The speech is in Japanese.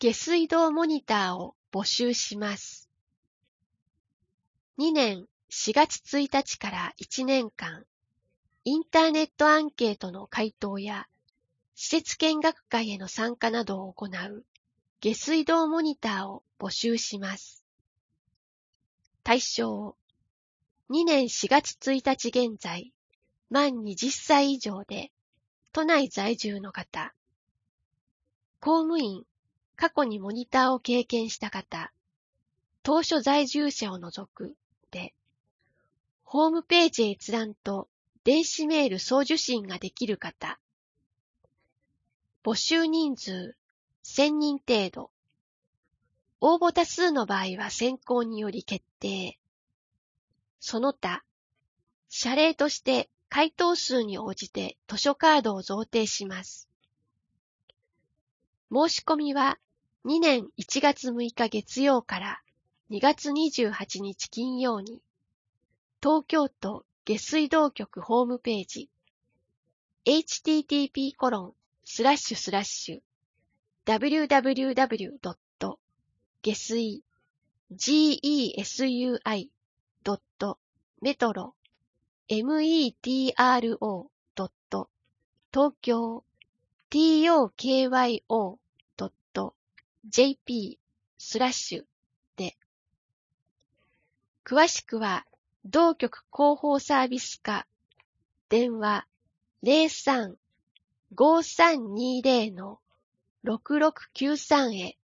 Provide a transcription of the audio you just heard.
下水道モニターを募集します。2年4月1日から1年間、インターネットアンケートの回答や、施設見学会への参加などを行う下水道モニターを募集します。対象、2年4月1日現在、満20歳以上で、都内在住の方、公務員、過去にモニターを経験した方、当初在住者を除くで、ホームページ閲覧と電子メール送受信ができる方、募集人数1000人程度、応募多数の場合は選考により決定。その他、謝礼として回答数に応じて図書カードを贈呈します。申し込みは2年1月6日月曜から2月28日金曜に、東京都下水道局ホームページ、http://www. 下水 gesui.metro.tokyo.jp/ で、詳しくは同局広報サービス課、電話 03-5320-6693 へ